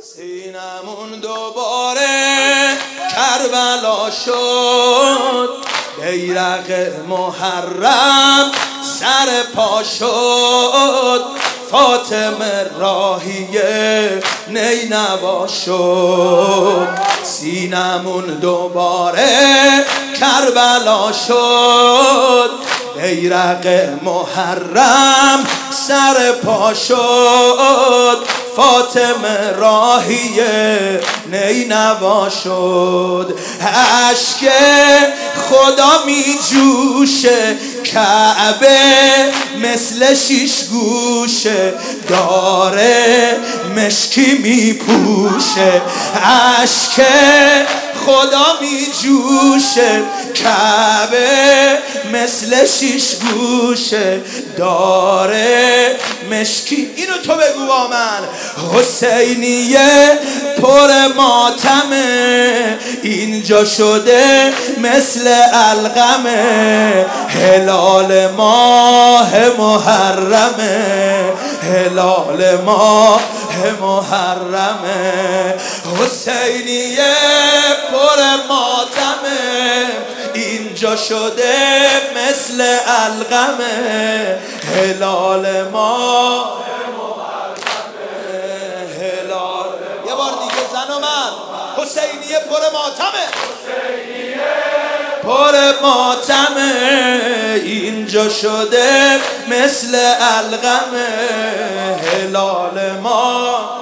سینمون دوباره کربلا شد، بیرق محرم سر پا شد، فاطمه راهیه نینوا شد. سینمون دوباره کربلا شد، بیرق محرم سر پا شد، فاطمه راهیه نینوا شد. اشک خدا می جوشه، کعبه مثل شیش گوشه، داره مشکی می پوشه. اشک خدا می جوشه، کعبه مثل شیش گوشه، داره مشکی. اینو تو بگو با من. حسینیه پر ماتمه، اینجا شده مثل علقمه، هلال ماه محرمه، هلال ماه محرمه. حسینیه پر ماتمه، اینجا شده مثل علقمه، هلال ماه محرمه، هلال. یه بار دیگه زن و مرد. حسینیه پر ماتمه، پر ماتمه، اینجا شده مثل علقمه، هلال ماه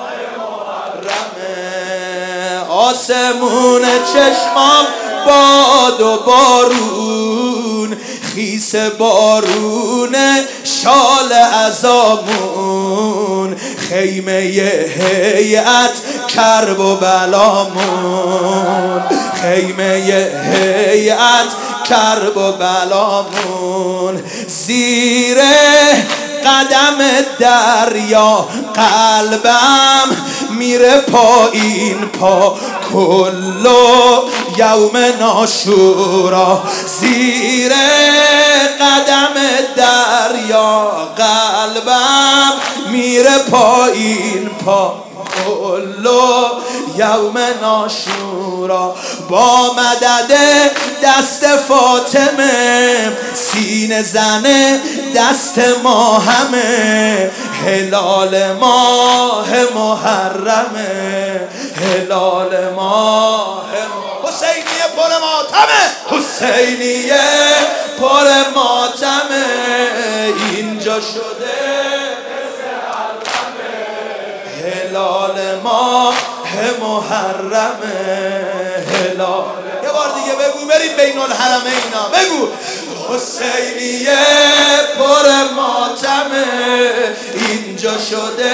محرمه. آسمون چشمام باد و بارون، خیس بارون شال عزامون، خیمه هیئت کرب و بلامون، خیمه هیئت کرب و بلامون. زیر قدم دریا قلبم میره پایین پا، کلو یوم ناشورا. زیر قدم دریا قلبم میره پایین پا، کلو یوم ناشورا. با مدد دست فاطمه، سینه زنه دست ما همه، هلال ماه محرمه، هلال ماه. حسینیه پر ماتمه، حسینیه پر ماتمه، اینجا شده هلال ماه محرمه، هلال. یه بار دیگه بگو، بریم بین الحرمین. بگو حسینیه پر ماتمه، اینجا شده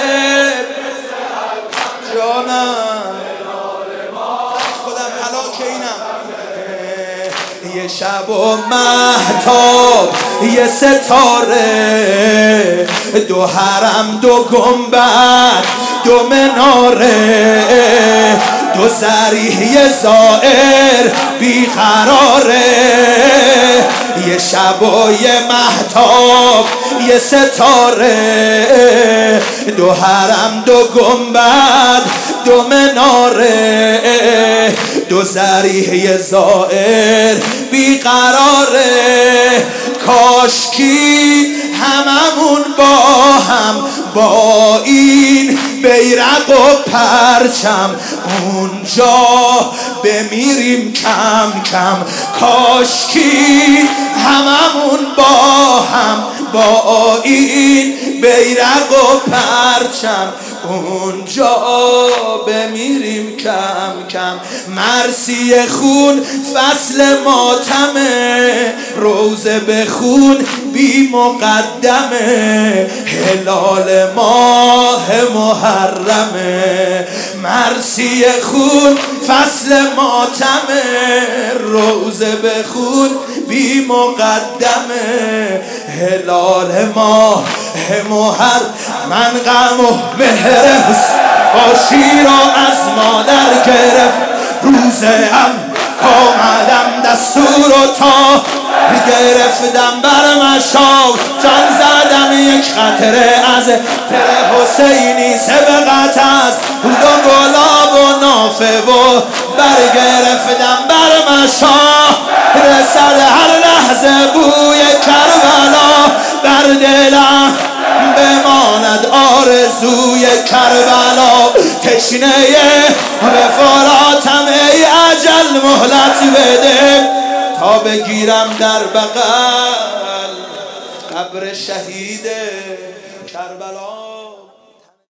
جانم، خودم هلاک اینم. یه شب و مهتاب یه ستاره، دو حرم دو گنبد دو مناره، دو ذریح زائر بیقراره. یه شب و یه مهتاب یه ستاره، دو حرم دو گنبد دو مناره، دو ذریح زائر بیقراره. کاشکی هممون با هم با این بیرق و پرچم اونجا بمیریم کم کم. کاشکی هممون با هم با این بیرق و پرچم اونجا بمیریم کم کم. مرسی خون فصل ماتمه، روزه به خون بی مقدمه، هلال ماه محرمه. مرسی خون فصل ماتمه، روزه به خون بی مقدمه، هلال ماه محرم. من غم و مهر باشی را از مادر گرفت، روزم آمدم دستور و تا گرفتم بر مشاق، جان زدم یک خطره از دل حسینی، سبقت از بود و گلا صافه و برگرفتم بر مشام رسد هر لحظه بوی کربلا بر دلم بماند آرزوی کربلا تشنه به فراتم ای اجل مهلت بده تا بگیرم در بغل قبر شهید کربلا